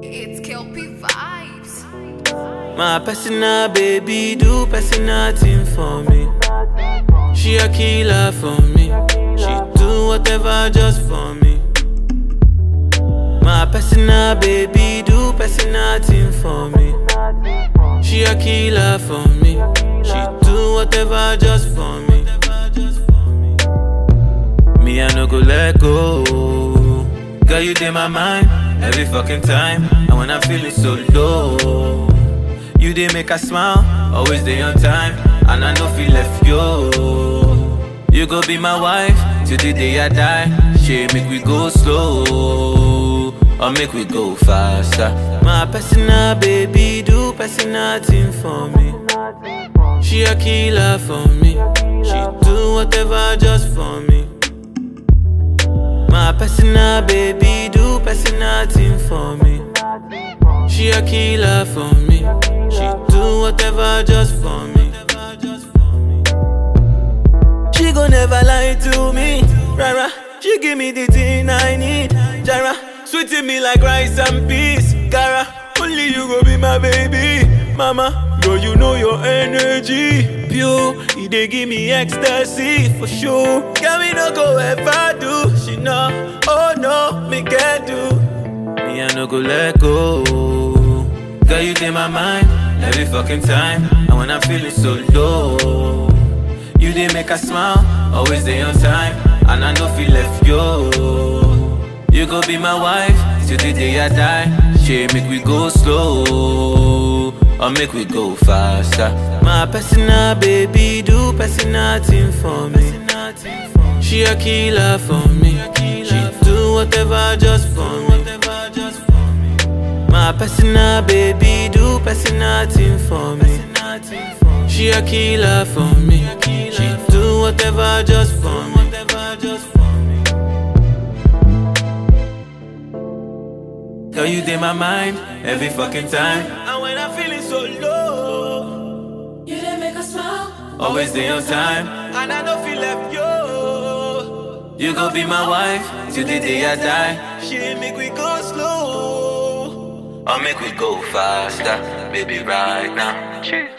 It's Kelpie vibes. My personal baby do personal thing for me. She a killer for me. She do whatever just for me. My personal baby do personal thing for me. She a killer for me. She do whatever just for me. Me I no go let go. Girl, you in my mind every fucking time. And when I'm feeling so low, you dey make her smile, always dey on time. And I know feel left yo. You go be my wife till the day I die. She make we go slow, or make we go faster. My personal baby do personal thing for me. She a killer for me. She do whatever just for me. My personal baby do personal thing for me. She a killer for me. She do whatever just for me. She gon' never lie to me. Rara, she give me the thing I need. Jara, sweeting me like rice and peas. Cara, only you go be my baby. Mama, girl, you know your energy pure, it dey give me ecstasy for sure. Girl, me no go ever do. She know, oh no, me can't do. Me I no go let go. Girl, you in my mind every fucking time. And when I'm feeling so low, you dey make her smile, always dey on time. And I know feel left yo. You go be my wife till the day I die. She make we go slow, or make we go faster. My personal baby do personal thing for me. She a killer for me. She do whatever just for me. My personal baby do personal thing for me. She a killer for me. She do whatever just for me. Girl, you in my mind every fucking time. And when I'm feeling so low, You didn't make us smile. always dey on time. And I don't feel left yo. You gon' be my wife till the day I die. She make we go slow, or make we go faster, baby, right now. Cheers.